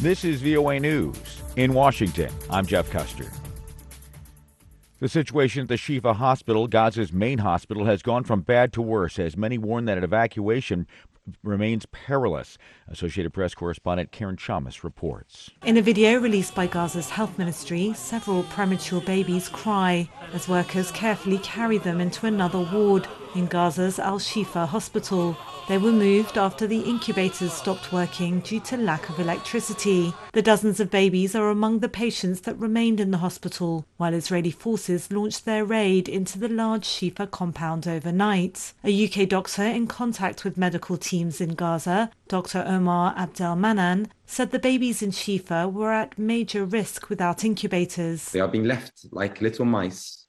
This is VOA News. In Washington, I'm Jeff Custer. The situation at the Shifa Hospital, Gaza's main hospital, has gone from bad to worse as many warn that an evacuation remains perilous. Associated Press correspondent Karen Chamas reports. In a video released by Gaza's health ministry, several premature babies cry as workers carefully carry them into another ward in Gaza's Al-Shifa hospital. They were moved after the incubators stopped working due to lack of electricity. The dozens of babies are among the patients that remained in the hospital, while Israeli forces launched their raid into the large Shifa compound overnight. A UK doctor in contact with medical teams in Gaza, Dr. Omar Abdelmanan, said the babies in Shifa were at major risk without incubators. They are being left like little mice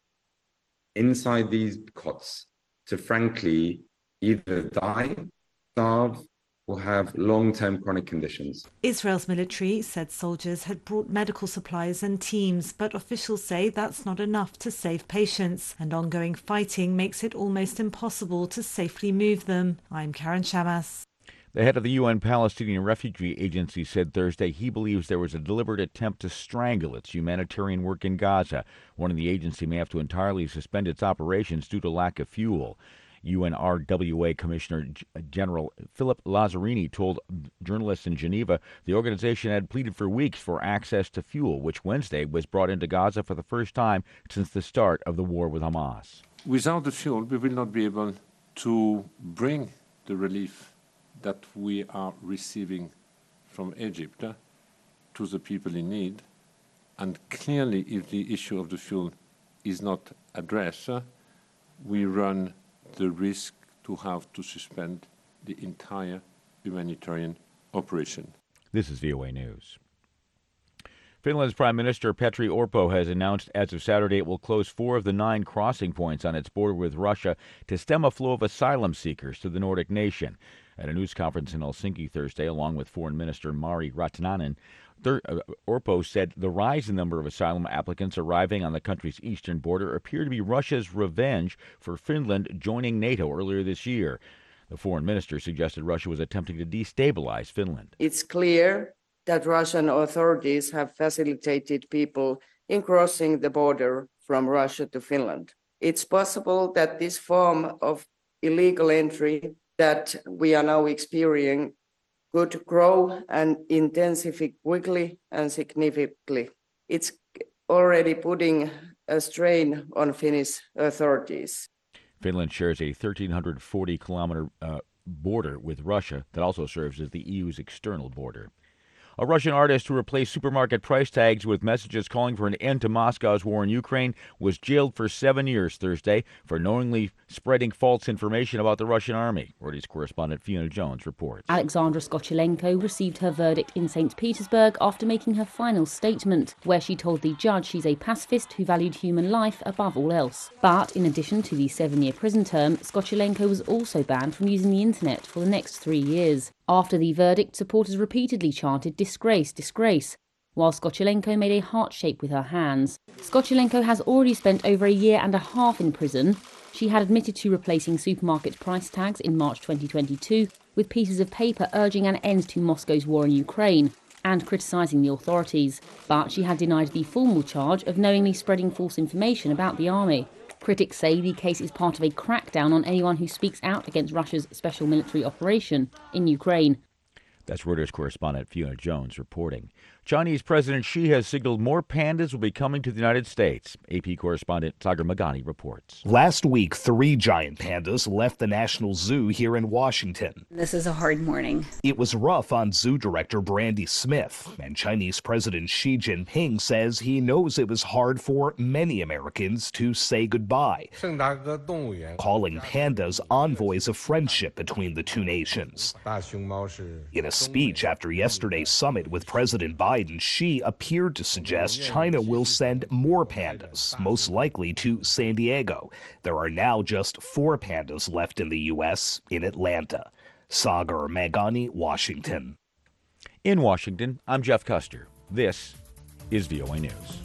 inside these cots to frankly either die, starve, or have long-term chronic conditions. Israel's military said soldiers had brought medical supplies and teams, but officials say that's not enough to save patients, and ongoing fighting makes it almost impossible to safely move them. I'm Karen Chamas. The head of the UN Palestinian Refugee Agency said Thursday he believes there was a deliberate attempt to strangle its humanitarian work in Gaza, warning the agency may have to entirely suspend its operations due to lack of fuel. UNRWA Commissioner General Philip Lazzarini told journalists in Geneva the organization had pleaded for weeks for access to fuel, which Wednesday was brought into Gaza for the first time since the start of the war with Hamas. Without the fuel, we will not be able to bring the relief that we are receiving from Egypt to the people in need. And clearly, if the issue of the fuel is not addressed, we run the risk to have to suspend the entire humanitarian operation. This is VOA News. Finland's Prime Minister Petteri Orpo has announced as of Saturday it will close 4 of the 9 crossing points on its border with Russia to stem a flow of asylum seekers to the Nordic nation. At a news conference in Helsinki Thursday, along with Foreign Minister Mari Ratnanen, Orpo said the rise in the number of asylum applicants arriving on the country's eastern border appear to be Russia's revenge for Finland joining NATO earlier this year. The foreign minister suggested Russia was attempting to destabilize Finland. It's clear that Russian authorities have facilitated people in crossing the border from Russia to Finland. It's possible that this form of illegal entry that we are now experiencing could grow and intensify quickly and significantly. It's already putting a strain on Finnish authorities. Finland shares a 1,340-kilometer border with Russia that also serves as the EU's external border. A Russian artist who replaced supermarket price tags with messages calling for an end to Moscow's war in Ukraine was jailed for 7 years Thursday for knowingly spreading false information about the Russian army. Reuters correspondent Fiona Jones reports. Alexandra Skochelenko received her verdict in St. Petersburg after making her final statement, where she told the judge she's a pacifist who valued human life above all else. But in addition to the 7-year prison term, Skochelenko was also banned from using the internet for the next 3 years. After the verdict, supporters repeatedly chanted "disgrace, disgrace," while Skochelenko made a heart shape with her hands. Skochelenko has already spent over a year and a half in prison. She had admitted to replacing supermarket price tags in March 2022 with pieces of paper urging an end to Moscow's war in Ukraine and criticising the authorities. But she had denied the formal charge of knowingly spreading false information about the army. Critics say the case is part of a crackdown on anyone who speaks out against Russia's special military operation in Ukraine. That's Reuters correspondent Fiona Jones reporting. Chinese President Xi has signaled more pandas will be coming to the United States. AP correspondent Sagar Magani reports. Last week, 3 giant pandas left the National Zoo here in Washington. This is a hard morning. It was rough on zoo director Brandy Smith, and Chinese President Xi Jinping says he knows it was hard for many Americans to say goodbye, calling pandas envoys of friendship between the two nations. In a speech after yesterday's summit with President Biden, Xi appeared to suggest China will send more pandas, most likely to San Diego. There are now just 4 pandas left in the U.S. in Atlanta. Sagar Magani, Washington. In Washington, I'm Jeff Custer. This is VOA News.